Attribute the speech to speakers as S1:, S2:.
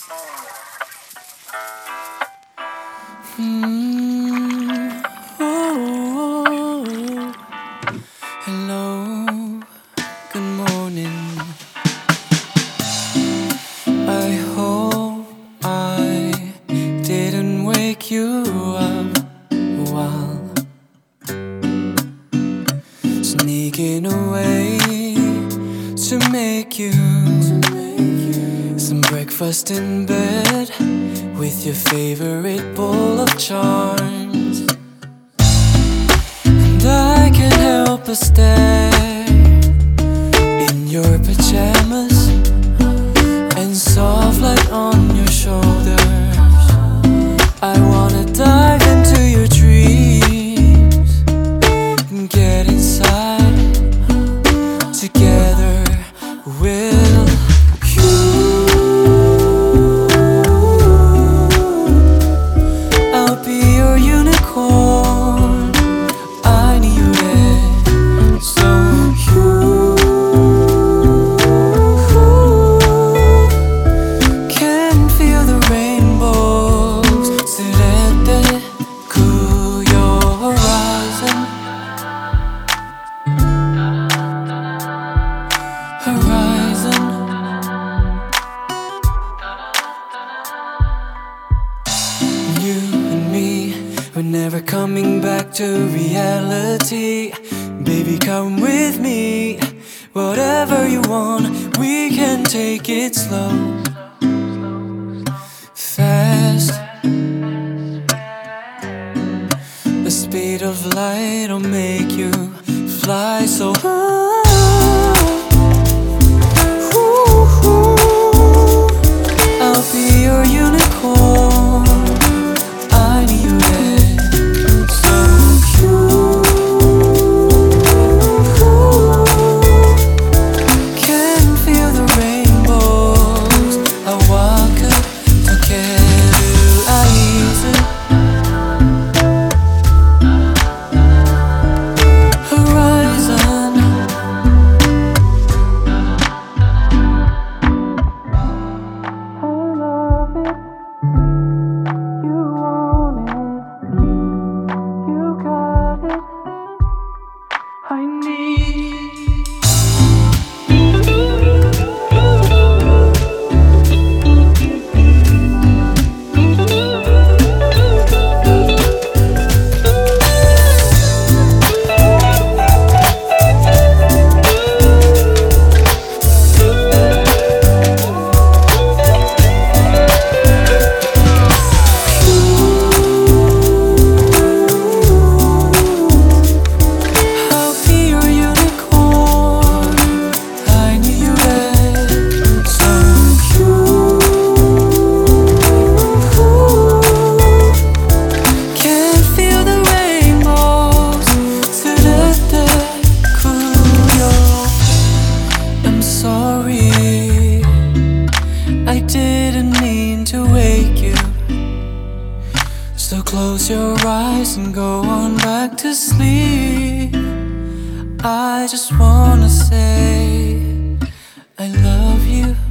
S1: Oh, hello, good morning. I hope I didn't wake you up while sneaking away to make you some breakfast in bed with your favorite bowl of charms. And I can't help but stare in your pajamas and soft light on your shoulders. I wanna dive into your dreams and get inside. Together we'll horizon. You and me, we're never coming back to reality. Baby, come with me. Whatever you want, we can take it slow, fast. The speed of light will make you fly so high. I need I didn't mean to wake you, so close your eyes and go on back to sleep. I just wanna say I love you.